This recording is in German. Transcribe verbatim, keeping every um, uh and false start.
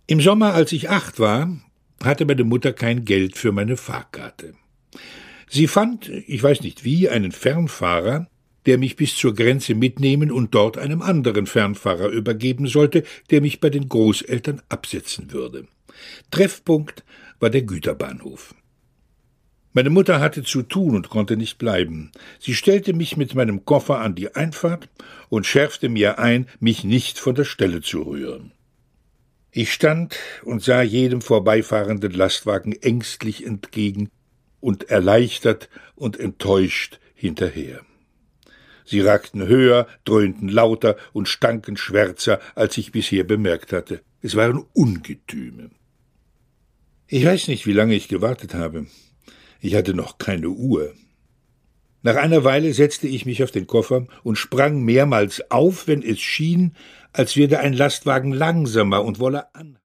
Im Sommer, als ich acht war, hatte meine Mutter kein Geld für meine Fahrkarte. Sie fand, ich weiß nicht wie, einen Fernfahrer, der mich bis zur Grenze mitnehmen und dort einem anderen Fernfahrer übergeben sollte, der mich bei den Großeltern absetzen würde. Treffpunkt war der Güterbahnhof. Meine Mutter hatte zu tun und konnte nicht bleiben. Sie stellte mich mit meinem Koffer an die Einfahrt und schärfte mir ein, mich nicht von der Stelle zu rühren. Ich stand und sah jedem vorbeifahrenden Lastwagen ängstlich entgegen und erleichtert und enttäuscht hinterher. Sie ragten höher, dröhnten lauter und stanken schwärzer, als ich bisher bemerkt hatte. Es waren Ungetüme. Ich weiß nicht, wie lange ich gewartet habe. Ich hatte noch keine Uhr. Nach einer Weile setzte ich mich auf den Koffer und sprang mehrmals auf, wenn es schien, als werde ein Lastwagen langsamer und wolle an.